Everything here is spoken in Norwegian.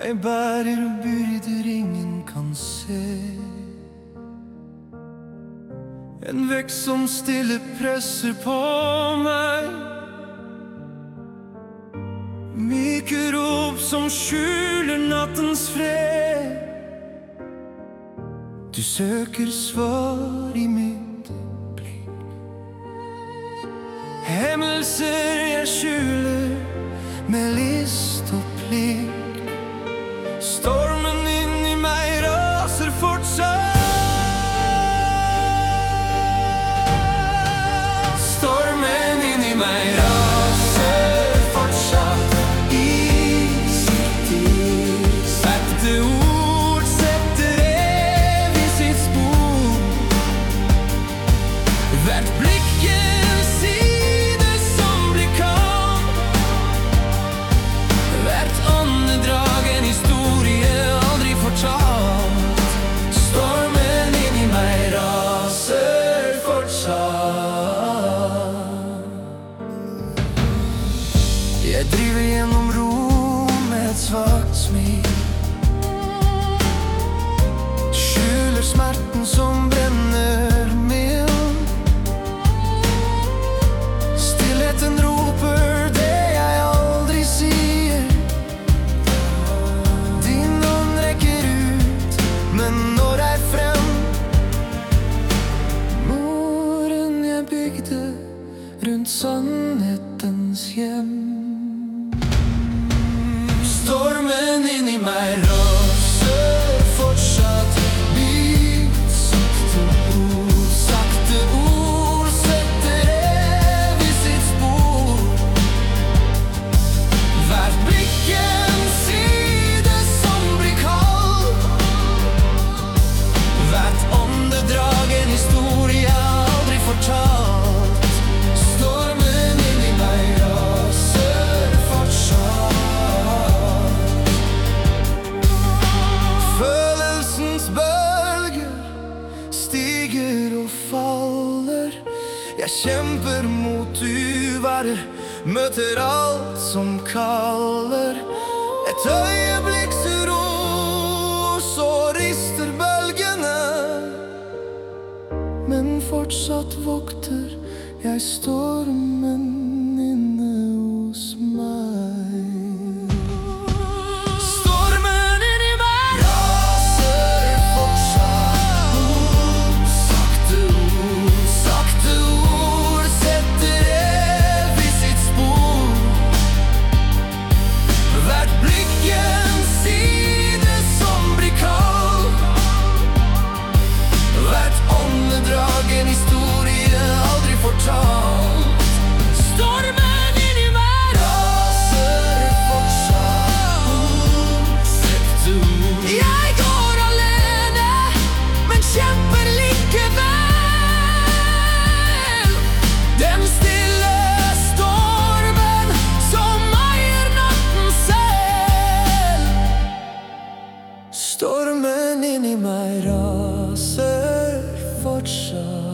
Jeg bærer byrder ingen kan se. En vekst som stille presser på meg. Myke rop som skjuler nattens fred. Du søker svar i mitt blikk. Hemmelser jeg skjuler med list og plikt. Stormen inni meg raser fortsatt. Stormen inni meg raser fortsatt. Is Svarte ord setter evig sitt spor. Hvert blikk en side som blir kald. Hvert åndedrag en historie aldri fortalt. Stormen inni meg raser fortsatt. Jeg driver gjennom rom med et svagt smil. Skjuler smerten som brenner mild. Stillheten roper det jeg aldri sier. Din ånd rekker ut, men når jeg frem. Muren jeg bygde rundt sannhetens hjem. Stormen inni meg raser fortsatt. Bit sakte ord setter evig sitt spor. Hvert blikk en side som blir kald. Hvert åndedrag en historie aldri fortalt. Stormen inni meg raser fortsatt. Følelsens bølger stiger og faller. Jeg kjemper mot uværet, møter alt som kaller. Et øyeblikks uro, så rister bølgene. Men fortsatt vokter jeg stormen inne hos meg. Stormen inni meg raser fortsatt.